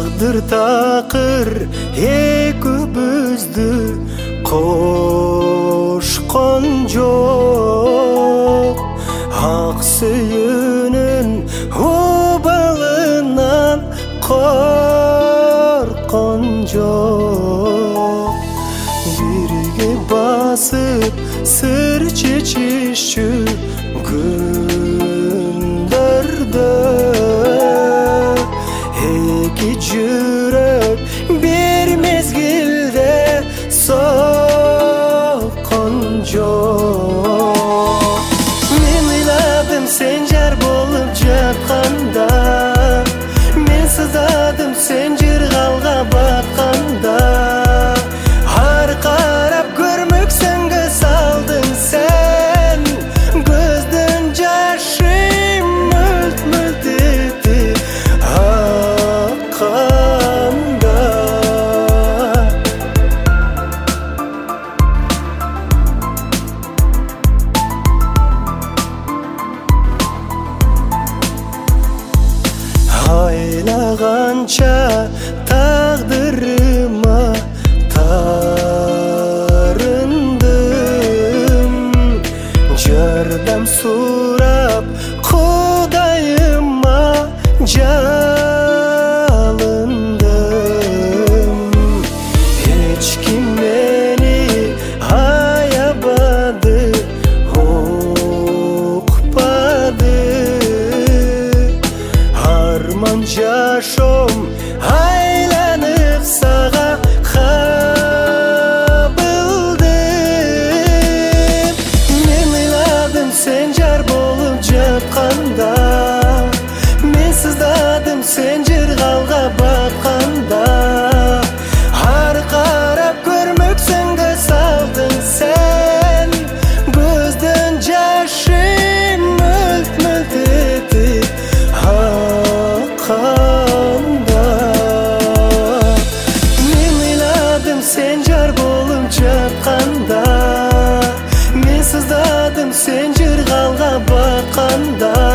Тағдыр тақыр екеумізді қошқан жоқ. Ақ сүйінің обалынан қорққан жоқ. Бірге басып сыр шешуші күндерді, екі жүрек бір мезгілде соққан жоқ. Мен ойладым сен жар болып жатқанда, мен сыздадым сен жырғалға батқанда. Арқарап көрмексіңгі салдың сен, көздің жашы мүлт-мүлт етіп аққанда. Айлағанша тағдырыма тарындым, жардам сұрап Құдайыма жалындым. Ешкім мені аябады, оқпады. Арман жашом айланып саға қабылдым. Мен ойладым сен жар болып жатқанда, мен сыздадым сен жырғалға батқанда. Арқарап көрмексіңгі салдың сен, көздің жашы мүлт-мүлт етіп аққанда. Мен ойладым сен жар болып жатқанда, мен сыздадым сен жырғалға батқанда.